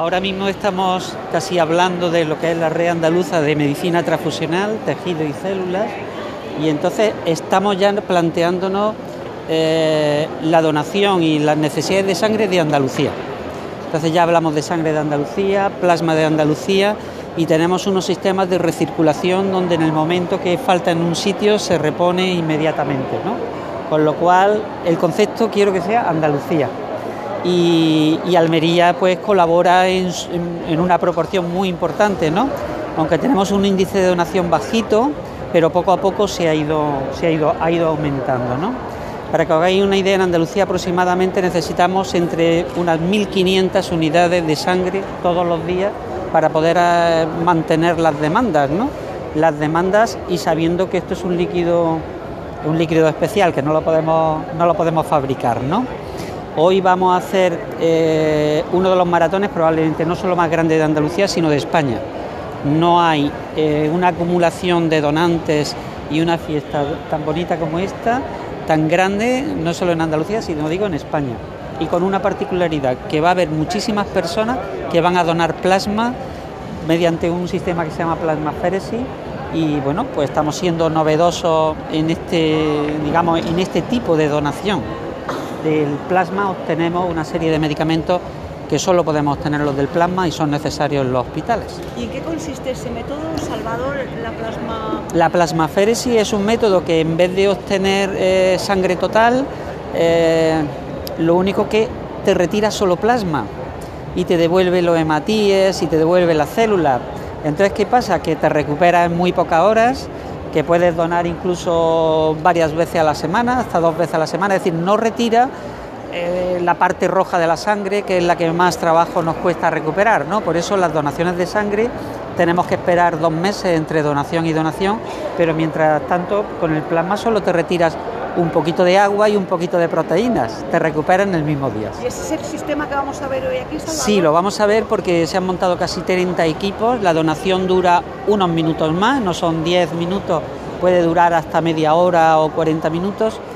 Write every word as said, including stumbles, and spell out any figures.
Ahora mismo estamos casi hablando de lo que es la red andaluza de medicina transfusional, tejido y células, y entonces estamos ya planteándonos eh, la donación y las necesidades de sangre de Andalucía. Entonces ya hablamos de sangre de Andalucía, plasma de Andalucía, y tenemos unos sistemas de recirculación donde en el momento que falta en un sitio se repone inmediatamente, ¿no? Con lo cual el concepto quiero que sea Andalucía. Y, y Almería pues colabora en, en, en una proporción muy importante, ¿no? Aunque tenemos un índice de donación bajito, pero poco a poco se ha ido, se ha ido, ha ido aumentando, ¿no? Para que os hagáis una idea, en Andalucía aproximadamente necesitamos entre unas mil quinientas unidades de sangre todos los días para poder eh, mantener las demandas, ¿no? Las demandas, y sabiendo que esto es un líquido, un líquido especial, que no lo podemos, no lo podemos fabricar, ¿no? Hoy vamos a hacer eh, uno de los maratones probablemente no solo más grande de Andalucía, sino de España. No hay eh, una acumulación de donantes y una fiesta tan bonita como esta, tan grande, no solo en Andalucía, sino digo en España. Y con una particularidad, que va a haber muchísimas personas que van a donar plasma mediante un sistema que se llama plasmaféresis. Y bueno, pues estamos siendo novedosos en este, digamos, en este tipo de donación. Del plasma obtenemos una serie de medicamentos que solo podemos obtenerlos del plasma y son necesarios en los hospitales. ¿Y en qué consiste ese método, Salvador, la plasma...? La plasmaféresis es un método que en vez de obtener eh, sangre total, eh, lo único que te retira solo plasma y te devuelve los hematíes y te devuelve las células. Entonces, ¿qué pasa? Que te recuperas en muy pocas horas, que puedes donar incluso varias veces a la semana, hasta dos veces a la semana, es decir, no retira eh, la parte roja de la sangre, que es la que más trabajo nos cuesta recuperar, ¿no? Por eso las donaciones de sangre tenemos que esperar dos meses entre donación y donación, pero mientras tanto con el plasma solo te retiras un poquito de agua y un poquito de proteínas, te recuperan en el mismo día. ¿Y ese es el sistema que vamos a ver hoy aquí, Salvador? Sí, lo vamos a ver porque se han montado casi treinta equipos, la donación dura unos minutos más, no son diez minutos, puede durar hasta media hora o cuarenta minutos.